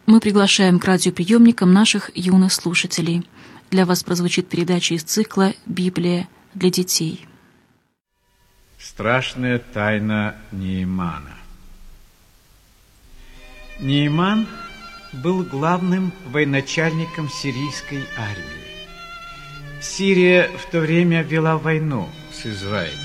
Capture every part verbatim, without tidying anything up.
Мы приглашаем к радиоприемникам наших юных слушателей. Для вас прозвучит передача из цикла «Библия для детей». Страшная тайна Неимана. Неиман был главным военачальником сирийской армии. Сирия в то время вела войну с Израилем.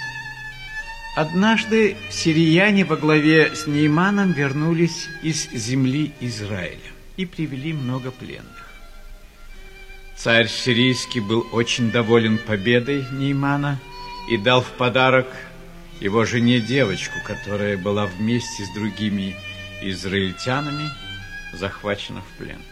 Однажды сирияне во главе с Неиманом вернулись из земли Израиля и привели много пленных. Царь сирийский был очень доволен победой Неимана и дал в подарок его жене девочку, которая была вместе с другими израильтянами захвачена в плен.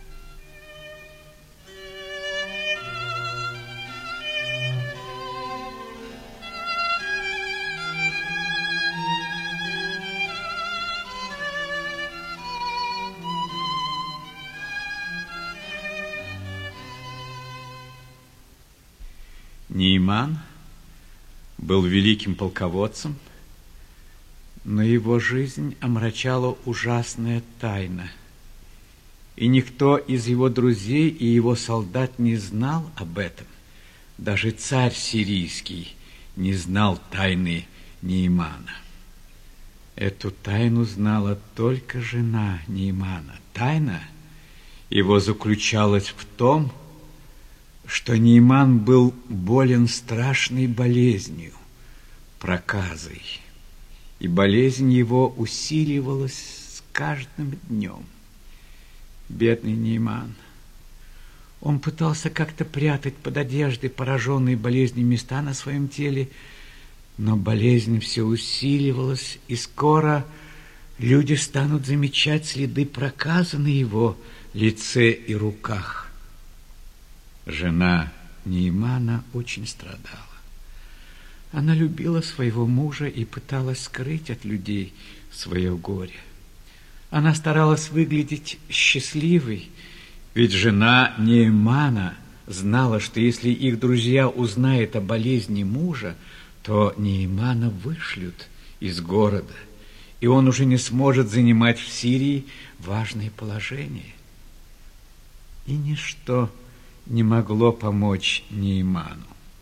Неиман был великим полководцем, но его жизнь омрачала ужасная тайна, и никто из его друзей и его солдат не знал об этом. Даже царь сирийский не знал тайны Неимана. Эту тайну знала только жена Неимана. Тайна его заключалась в том, что Неиман был болен страшной болезнью, проказой, и болезнь его усиливалась с каждым днем. Бедный Неиман. Он пытался как-то прятать под одеждой пораженные болезнью места на своем теле, но болезнь все усиливалась, и скоро люди станут замечать следы проказа на его лице и руках. Жена Неимана очень страдала. Она любила своего мужа и пыталась скрыть от людей свое горе. Она старалась выглядеть счастливой, ведь жена Неимана знала, что если их друзья узнают о болезни мужа, то Неимана вышлют из города, и он уже не сможет занимать в Сирии важное положение. И ничто не могло помочь Неиману.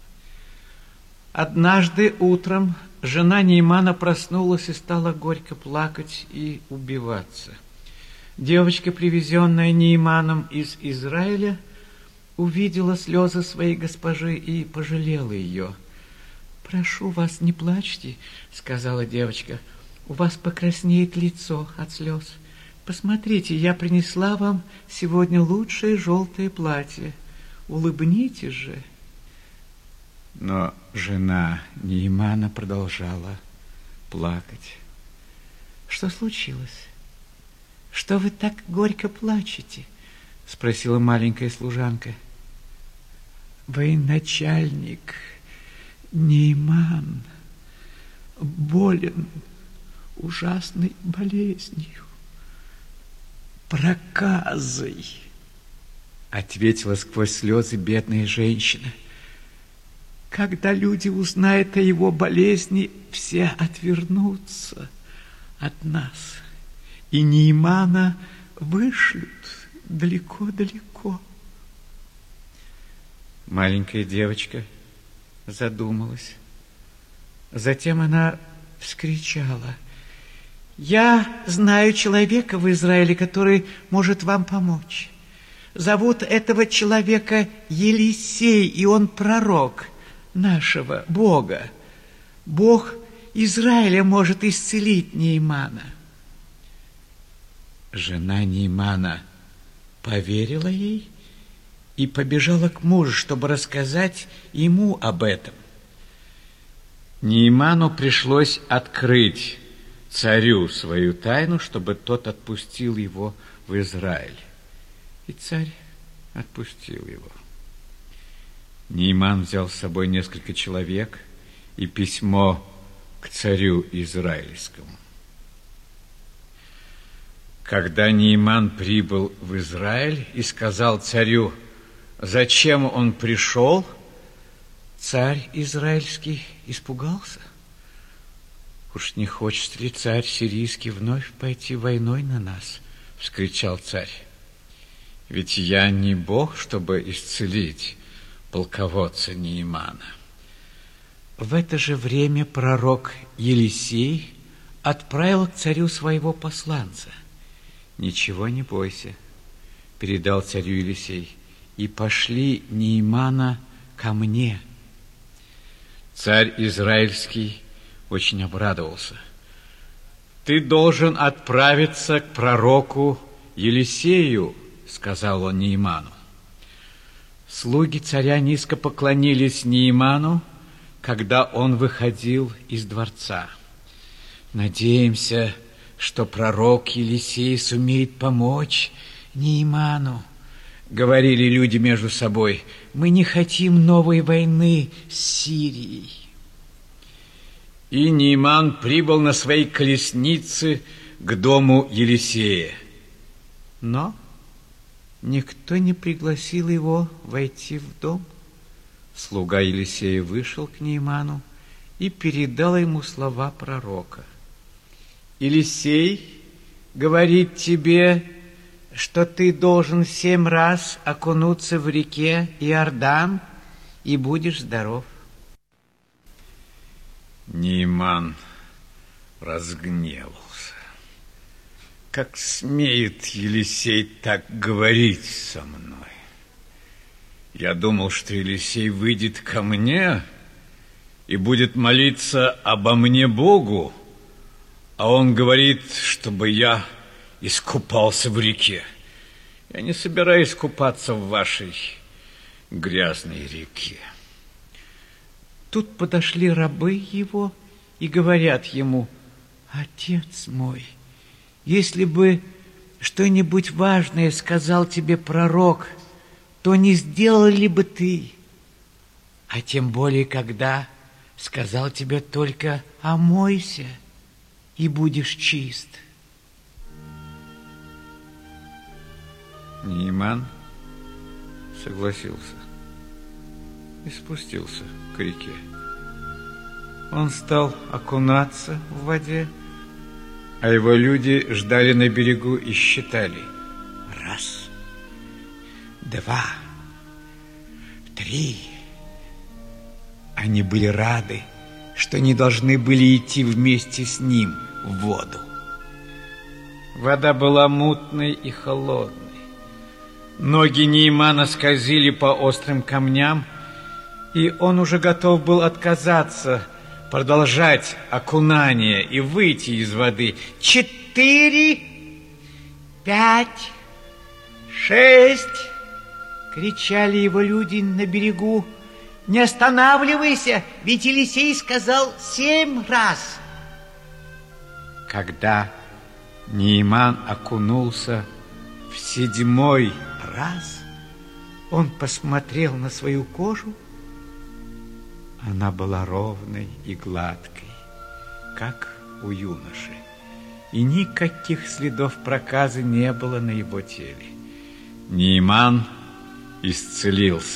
Однажды утром жена Неимана проснулась и стала горько плакать и убиваться. Девочка, привезенная Неиманом из Израиля, увидела слезы своей госпожи и пожалела ее. «Прошу вас, не плачьте», — сказала девочка, — «у вас покраснеет лицо от слез. Посмотрите, я принесла вам сегодня лучшее желтое платье. Улыбнитесь же». Но жена Неимана продолжала плакать. «Что случилось? Что вы так горько плачете?» — спросила маленькая служанка. «Военачальник Неиман болен ужасной болезнью, проказой», — ответила сквозь слезы бедная женщина. «Когда люди узнают о его болезни, все отвернутся от нас, и Неимана вышлют далеко-далеко». Маленькая девочка задумалась. Затем она вскричала: «Я знаю человека в Израиле, который может вам помочь. Зовут этого человека Елисей, и он пророк нашего Бога. Бог Израиля может исцелить Неимана». Жена Неимана поверила ей и побежала к мужу, чтобы рассказать ему об этом. Неиману пришлось открыть царю свою тайну, чтобы тот отпустил его в Израиль. И царь отпустил его. Неиман взял с собой несколько человек и письмо к царю израильскому. Когда Неиман прибыл в Израиль и сказал царю, зачем он пришел, царь израильский испугался. Уж не хочет ли царь сирийский вновь пойти войной на нас? вскричал царь. Ведь я не Бог, чтобы исцелить полководца Неймана. В это же время пророк Елисей отправил к царю своего посланца. Ничего не бойся, передал царю Елисей, и пошли Неймана ко мне. Царь израильский очень обрадовался. Ты должен отправиться к пророку Елисею, сказал он Нейману. Слуги царя низко поклонились Нейману, когда он выходил из дворца. Надеемся, что пророк Елисей сумеет помочь Нейману, говорили люди между собой. Мы не хотим новой войны с Сирией. И Нейман прибыл на своей колеснице к дому Елисея. Но никто не пригласил его войти в дом. Слуга Елисея вышел к Нейману и передал ему слова пророка. Елисей говорит тебе, что ты должен семь раз окунуться в реке Иордан, и будешь здоров. Нейман разгневался. Как смеет Елисей так говорить со мной? Я думал, что Елисей выйдет ко мне и будет молиться обо мне Богу, а он говорит, чтобы я искупался в реке. Я не собираюсь купаться в вашей грязной реке. Тут подошли рабы его и говорят ему: отец мой, если бы что-нибудь важное сказал тебе пророк, то не сделал ли бы ты? А тем более, когда сказал тебе только: омойся, и будешь чист. Нейман согласился и спустился к реке. Он стал окунаться в воде, а его люди ждали на берегу и считали: раз, два, три. Они были рады, что не должны были идти вместе с ним в воду. Вода была мутной и холодной. Ноги Неймана скользили по острым камням, и он уже готов был отказаться, продолжать окунание и выйти из воды. Четыре, пять, шесть, кричали его люди на берегу. Не останавливайся, ведь Елисей сказал семь раз. Когда Нейман окунулся в седьмой раз, он посмотрел на свою кожу. Она была ровной и гладкой, как у юноши, и никаких следов проказы не было на его теле. Нейман исцелился.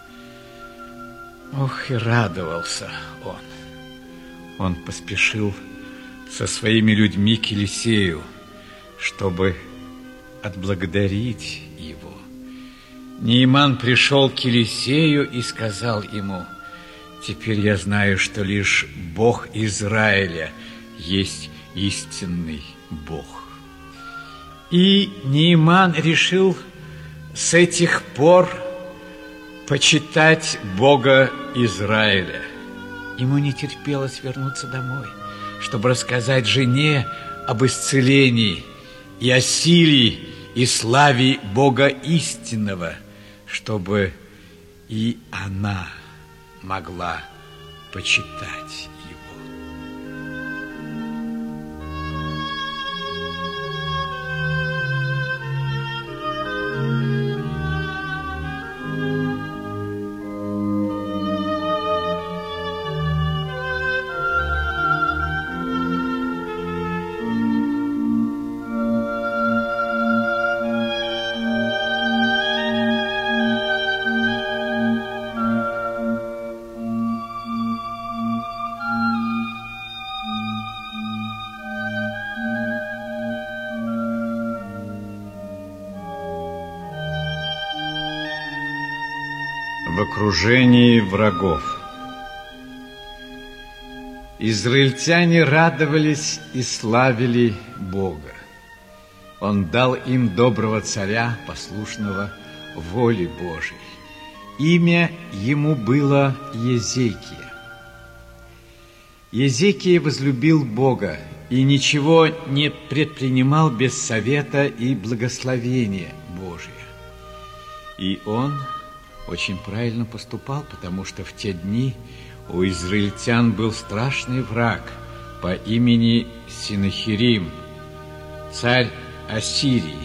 Ох, и радовался он. Он поспешил со своими людьми к Елисею, чтобы отблагодарить его. Нейман пришел к Елисею и сказал ему: теперь я знаю, что лишь Бог Израиля есть истинный Бог. И Нейман решил с этих пор почитать Бога Израиля. Ему не терпелось вернуться домой, чтобы рассказать жене об исцелении и о силе и славе Бога истинного, чтобы и она могла почитать его. окружении врагов. Израильтяне радовались и славили Бога. Он дал им доброго царя, послушного воле Божией. Имя ему было Езекия. Езекия возлюбил Бога и ничего не предпринимал без совета и благословения Божия. И он очень правильно поступал, потому что в те дни у израильтян был страшный враг по имени Синахирим, царь Ассирии.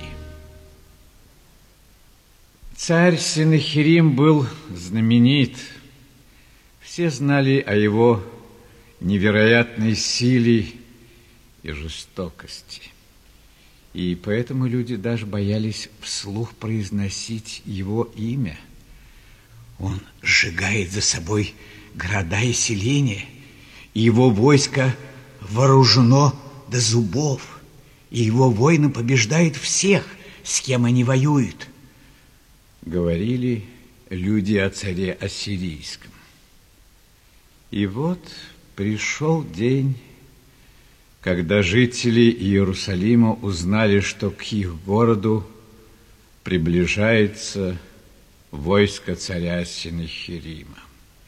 Царь Синахирим был знаменит. Все знали о его невероятной силе и жестокости. И поэтому люди даже боялись вслух произносить его имя. Он сжигает за собой города и селения, и его войско вооружено до зубов, и его воины побеждают всех, с кем они воюют. Говорили люди о царе Ассирийском. И вот пришел день, когда жители Иерусалима узнали, что к их городу приближается войско царя Синахирима.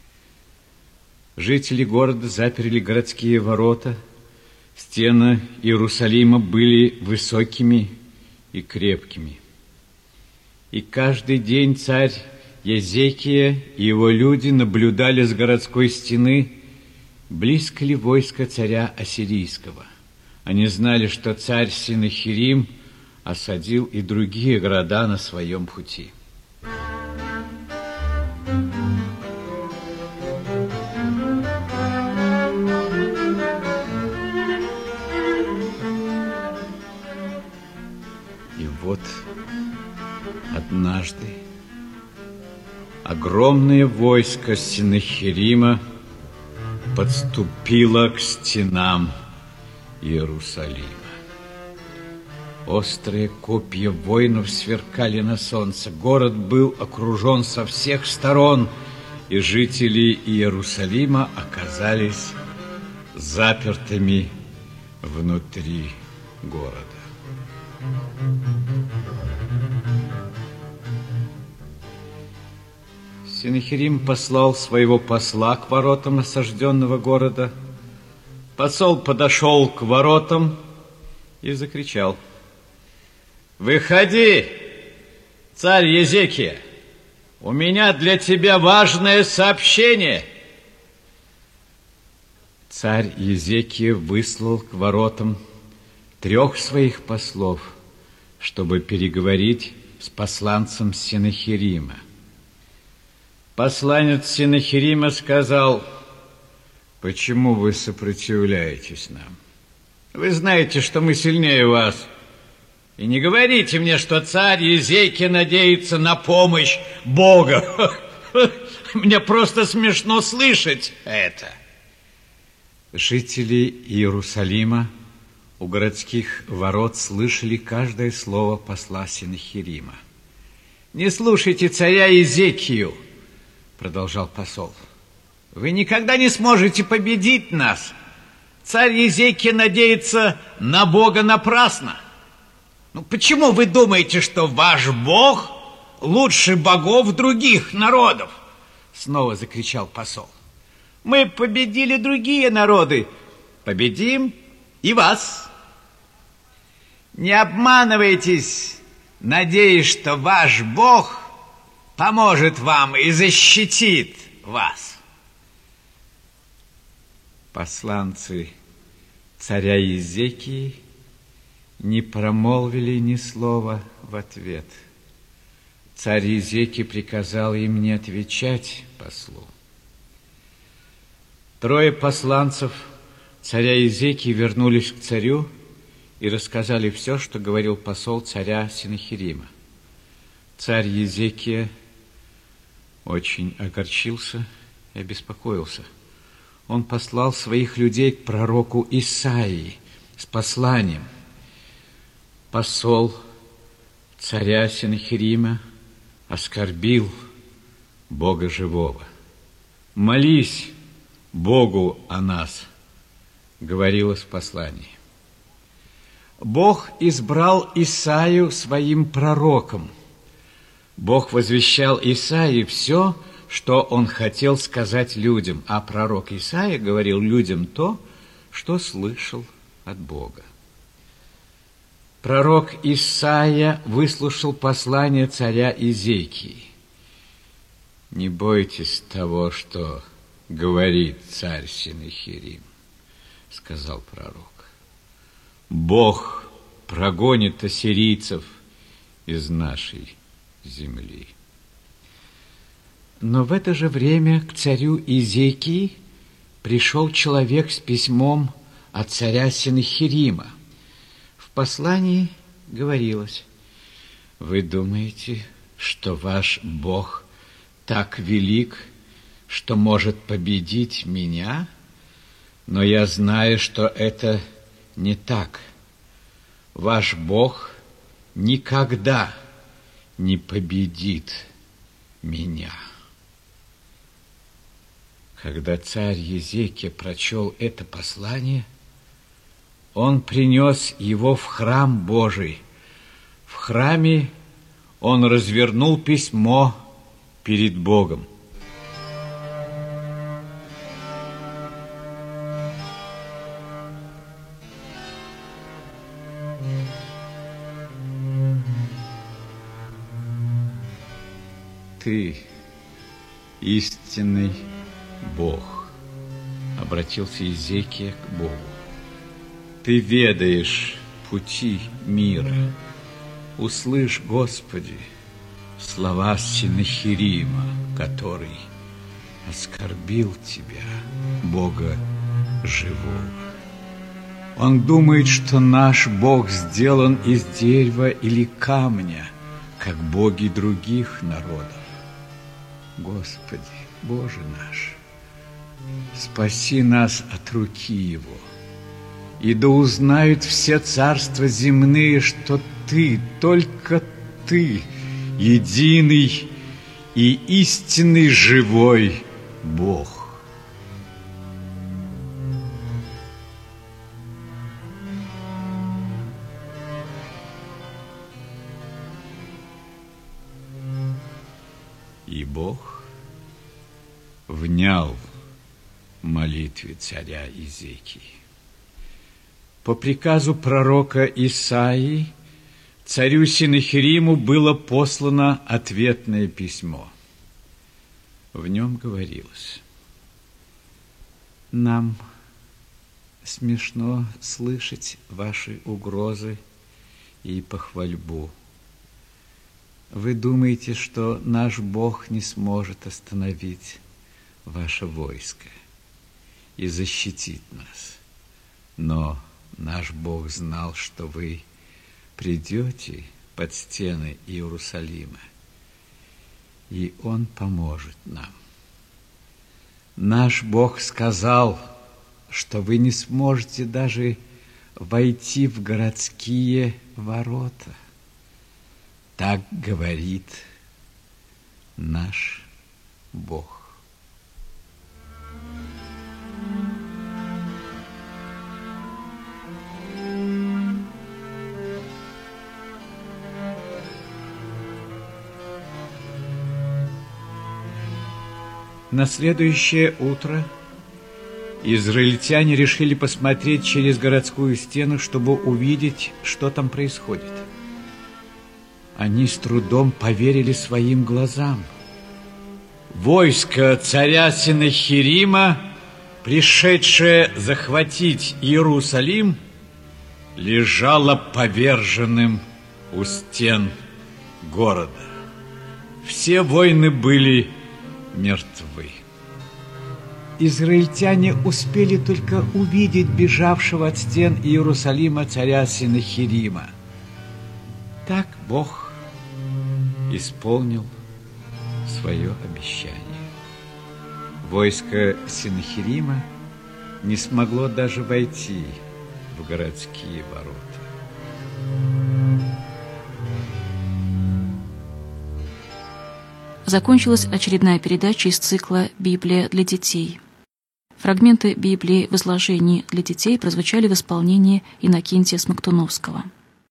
Жители города заперли городские ворота. Стены Иерусалима были высокими и крепкими. И каждый день царь Езекия и его люди наблюдали с городской стены, близко ли войско царя Ассирийского. Они знали, что царь Синахирим осадил и другие города на своем пути. И вот однажды огромное войско Синахирима подступило к стенам Иерусалима. Острые копья воинов сверкали на солнце. Город был окружен со всех сторон, и жители Иерусалима оказались запертыми внутри города. Синахирим послал своего посла к воротам осажденного города. Посол подошел к воротам и закричал: «Выходи, царь Езекия! У меня для тебя важное сообщение!» Царь Езекия выслал к воротам трех своих послов, чтобы переговорить с посланцем Синахирима. Посланец Синахирима сказал: «Почему вы сопротивляетесь нам? Вы знаете, что мы сильнее вас. И не говорите мне, что царь Езекия надеется на помощь Бога. Мне просто смешно слышать это». Жители Иерусалима у городских ворот слышали каждое слово посла Синахирима. «Не слушайте царя Езекию», продолжал посол. «Вы никогда не сможете победить нас. Царь Езекия надеется на Бога напрасно. Ну, почему вы думаете, что ваш Бог лучше богов других народов?» Снова закричал посол. «Мы победили другие народы, победим и вас. Не обманывайтесь, надеясь, что ваш Бог поможет вам и защитит вас». Посланцы царя Езекии не промолвили ни слова в ответ. Царь Езекия приказал им не отвечать послу. Трое посланцев царя Езекии вернулись к царю и рассказали все, что говорил посол царя Синахирима. Царь Езекия очень огорчился и обеспокоился. Он послал своих людей к пророку Исаии с посланием. Посол царя Синахирима оскорбил Бога живого. Молись Богу о нас, говорилось в послании. Бог избрал Исаию своим пророком. Бог возвещал Исаии все, что он хотел сказать людям, а пророк Исаия говорил людям то, что слышал от Бога. Пророк Исаия выслушал послание царя Изекии. «Не бойтесь того, что говорит царь Сеннахерим», — сказал пророк. «Бог прогонит ассирийцев из нашей земли». Но в это же время к царю Изекии пришел человек с письмом от царя Сеннахерима. В послании говорилось: «Вы думаете, что ваш Бог так велик, что может победить меня? Но я знаю, что это не так. Ваш Бог никогда не победит меня». Когда царь Езекия прочел это послание, он принес его в храм Божий. В храме он развернул письмо перед Богом. «Ты истинный Бог», — обратился Езекия к Богу. «Ты ведаешь пути мира. Услышь, Господи, слова Сеннахерима, который оскорбил Тебя, Бога живого. Он думает, что наш Бог сделан из дерева или камня, как боги других народов. Господи, Боже наш, спаси нас от руки Его, и да узнают все царства земные, что Ты, только Ты, единый и истинный живой Бог». И Бог внял молитве царя Изекии. По приказу пророка Исаии царю Сеннахериму было послано ответное письмо. В нем говорилось: «Нам смешно слышать ваши угрозы и похвальбу. Вы думаете, что наш Бог не сможет остановить ваше войско и защитить нас. Но наш Бог знал, что вы придете под стены Иерусалима, и Он поможет нам. Наш Бог сказал, что вы не сможете даже войти в городские ворота. Так говорит наш Бог». На следующее утро израильтяне решили посмотреть через городскую стену, чтобы увидеть, что там происходит. Они с трудом поверили своим глазам. Войско царя Сеннахерима, пришедшее захватить Иерусалим, лежало поверженным у стен города. Все воины были мертвы. Израильтяне успели только увидеть бежавшего от стен Иерусалима царя Сеннахерима. Так Бог исполнил свое обещание. Войско Сеннахерима не смогло даже войти в городские ворота. закончилась очередная передача из цикла «Библия для детей». Фрагменты Библии в изложении для детей прозвучали в исполнении Иннокентия Смоктуновского.